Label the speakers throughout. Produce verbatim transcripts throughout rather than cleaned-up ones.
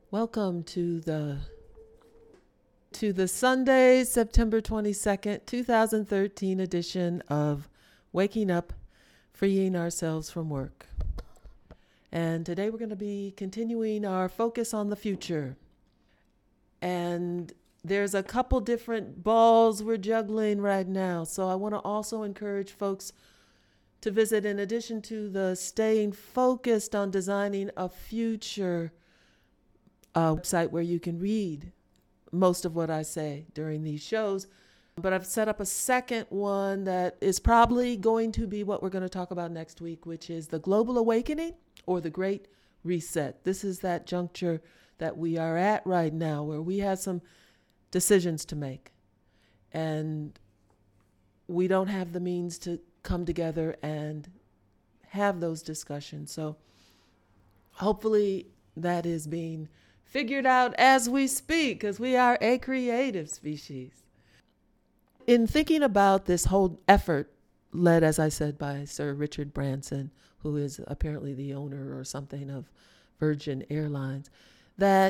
Speaker 1: Welcome to the to the Sunday, September twenty-second, twenty thirteen edition of Waking Up, Freeing Ourselves from Work. And today we're going to be continuing our focus on the future. And there's a couple different balls we're juggling right now. So I want to also encourage folks to visit, in addition to the staying focused on designing a future uh, website where you can read most of what I say during these shows. But I've set up a second one that is probably going to be what we're going to talk about next week, which is the global awakening or the great reset. This is that juncture that we are at right now where we have some decisions to make. And we don't have the means to come together and have those discussions. So hopefully that is being figured out as we speak, because we are a creative species. In thinking about this whole effort, led, as I said, by Sir Richard Branson, who is apparently the owner or something of Virgin Airlines, that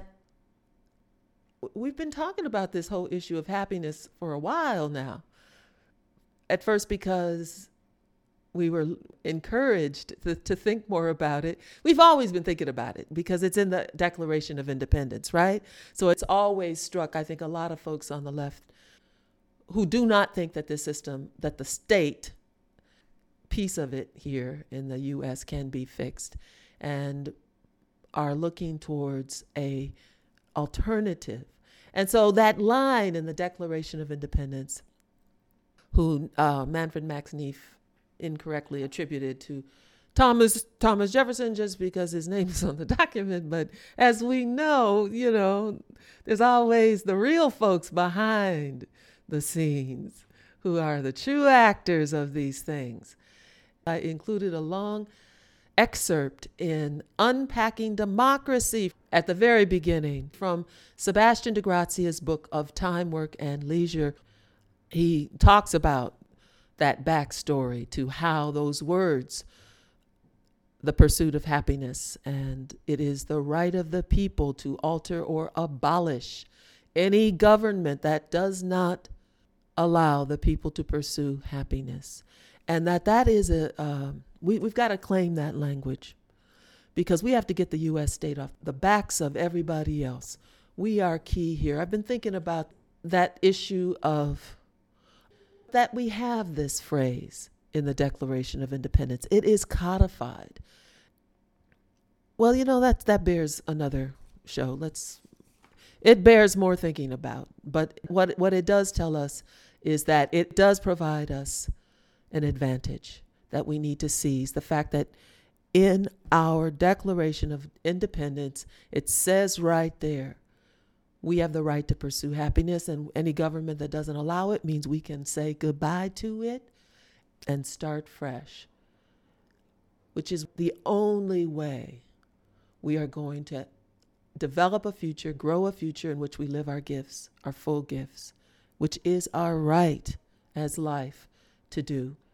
Speaker 1: we've been talking about this whole issue of happiness for a while now. At first, because we were encouraged to, to think more about it. We've always been thinking about it because it's in the Declaration of Independence, right? So it's always struck, I think, a lot of folks on the left who do not think that this system, that the state piece of it here in the U S can be fixed, and are looking towards a alternative. And so that line in the Declaration of Independence, who uh, Manfred Max Neef incorrectly attributed to Thomas Thomas Jefferson just because his name is on the document. But as we know, you know, there's always the real folks behind the scenes who are the true actors of these things. I included a long excerpt in Unpacking Democracy at the very beginning from Sebastian de Grazia's book of Time, Work, and Leisure. He talks about that backstory to how those words, the pursuit of happiness, and it is the right of the people to alter or abolish any government that does not allow the people to pursue happiness. And that that is a, uh, we, we've got to claim that language, because we have to get the U S state off the backs of everybody else. We are key here. I've been thinking about that issue of that we have this phrase in the Declaration of Independence. It is codified. Well, you know, that that bears another show. Let's, it bears more thinking about. But what what it does tell us is that it does provide us an advantage that we need to seize. The fact that in our Declaration of Independence, it says right there, we have the right to pursue happiness, and any government that doesn't allow it means we can say goodbye to it and start fresh, which is the only way we are going to develop a future, grow a future in which we live our gifts, our full gifts, which is our right as life to do.